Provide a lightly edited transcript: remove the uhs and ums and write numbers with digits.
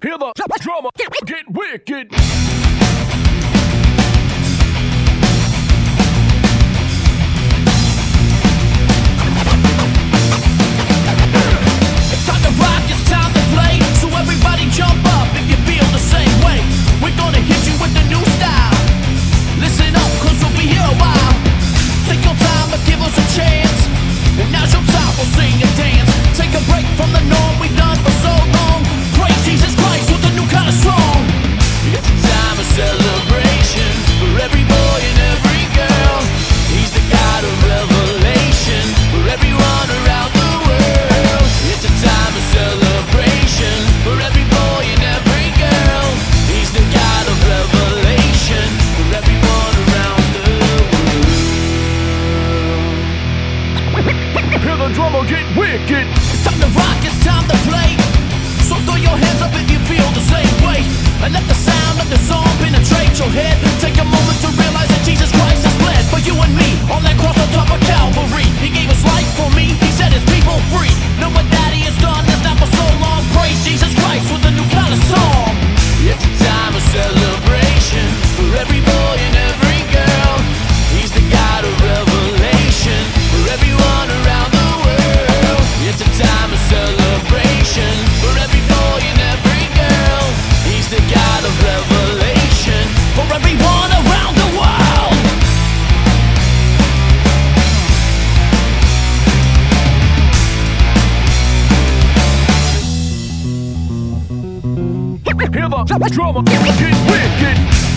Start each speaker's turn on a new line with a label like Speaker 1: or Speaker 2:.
Speaker 1: Hear the drama get wicked.
Speaker 2: It's time to rock, it's time to play. So everybody jump up if you feel the same way. We're gonna hit you with the new style. Listen up, cause we'll be here a while. Take your time, but give us a chance. And now's your time, we'll sing and dance. Take a break from the norm we've done for so long. Praise Jesus Christ with a new kind of song. It's a time of celebration for every boy and every girl. He's the God of revelation for everyone around the world. It's a time of celebration for every boy and every girl. He's the God of revelation for everyone around the world.
Speaker 1: Hear the drummer get wicked.
Speaker 2: It's time to rock, it's time to play. So throw your hands up if you feel the same way. And let the sound of the song penetrate your head. Take a moment to realize that Jesus Christ has bled for you and me on that cross on top of Calvary. He gave his life for me, he set his people free. Know what that he has done, that's not for so long. Praise Jesus Christ with a new kind of song. It's a time of celebration for every boy and every girl. He's the God of revelation for everyone around the world. It's a time of celebration for every boy and every girl. He's the God of revelation for everyone around the world.
Speaker 1: Hear the drummer get wicked.